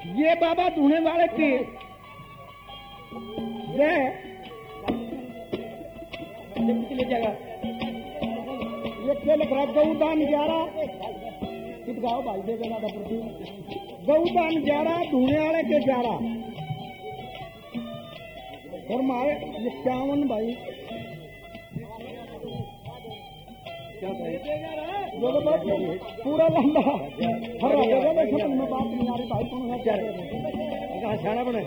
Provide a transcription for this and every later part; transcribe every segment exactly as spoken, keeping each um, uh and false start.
ये बाबा धोने वाले के ले जाएगा ये क्या लिख रहा गौदान ग्यारह कित गाओ भाई दे देना था प्रति गौदान ग्यारह धोने वाले के ग्यारह और मारे इक्यावन भाई क्या पूरा लंबा हर जगह देखो मैं बात नहीं आ रही भाई कौन क्या छाना बने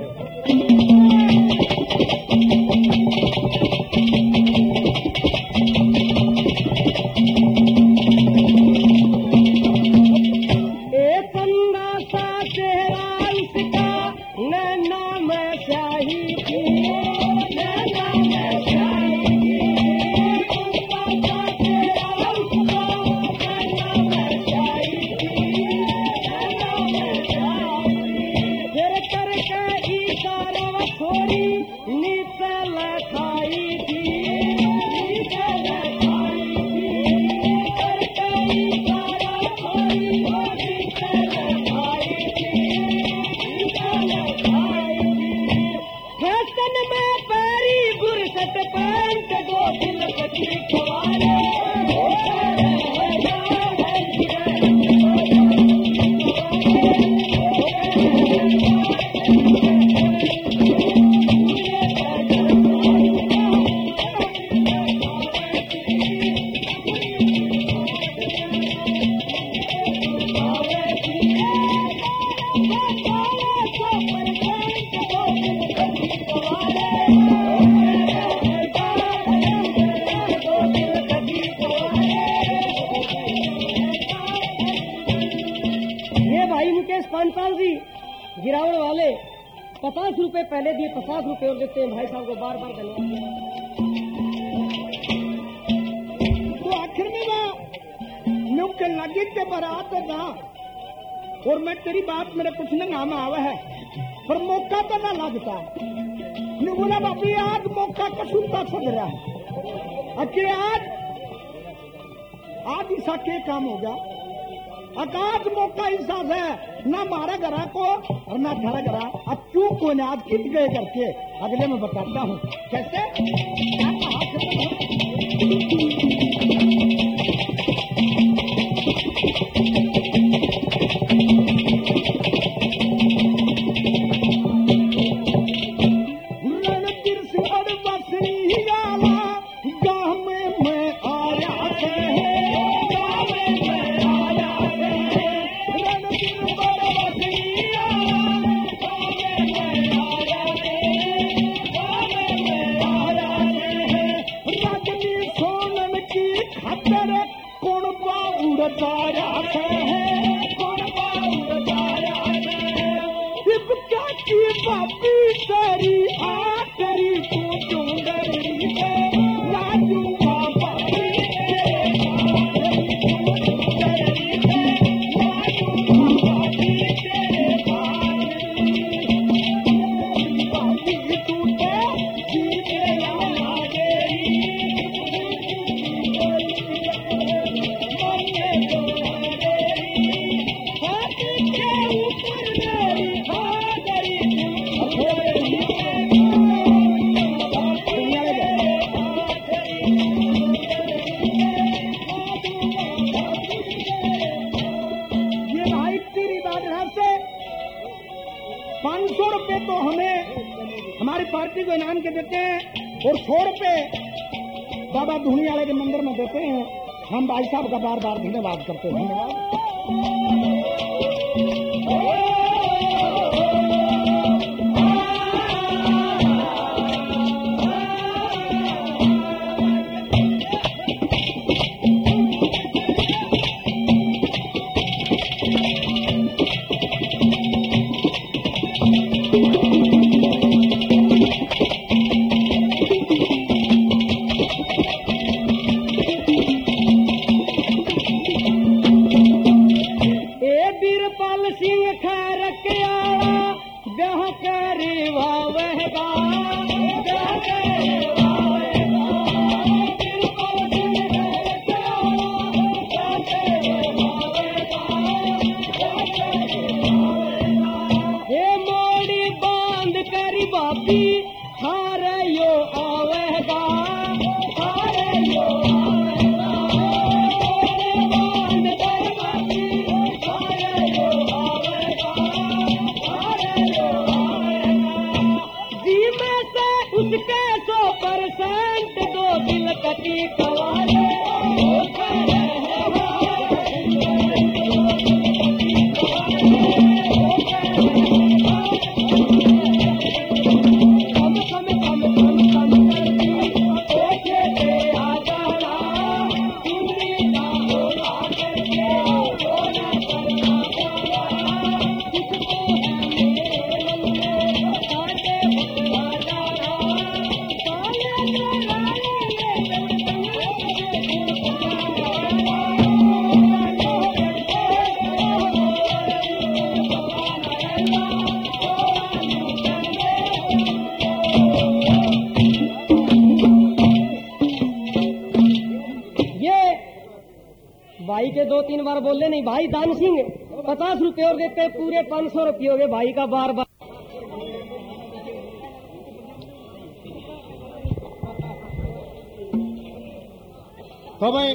एक अंदासा चेहरा इसका नैना में शाही की नैना में शाही की गिरावण वाले पचास रुपए पहले दिए पचास रुपए और देते हैं भाई साहब को बार बार धन्यवाद। तो आखिर में ना मुझे लगे के बारात ना और मैं तेरी बात मेरे कुछ न नाम आवा है पर मौका तो ना लगता मैं बोला बापी आज मौका का सुनता सद रहा है अके आज आज ऐसा के काम हो गया अकाज मौका ऐसा है ना मारा गरा को और ना थारा गरा अब चूक को आज खिंच गए करके अगले में बताता हूँ कैसे पाँच सौ रुपए तो हमें हमारी पार्टी को इनाम के देते हैं और सौ रुपए बाबा धूनी वाले के मंदिर में देते हैं। हम भाई साहब का बार बार धन्यवाद करते हैं। धन्यवाद। बापी थारे यो आवेगा थारे यो आवेगा बांध दे बापी थारे यो आवेगा थारे यो आवेगा जी में से उसके सौ परसेंट दो दिल कटी कवाले भाई के दो तीन बार बोले नहीं भाई दान सिंह पचास रुपए और देते पूरे पांच सौ रुपये हो गए भाई का बार बार तो भाई